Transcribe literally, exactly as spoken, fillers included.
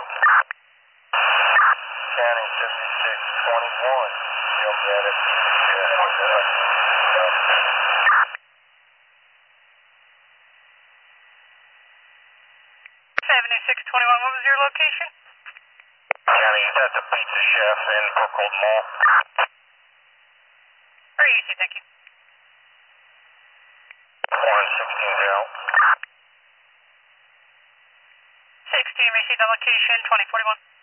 County fifty-six twenty-one. Jump at it. seventy-six twenty-one, what was your location? County, is at the Pizza Chef in Brookwood Mall. Very easy, thank you. one sixteen zero. sixteen, received on location, twenty forty-one.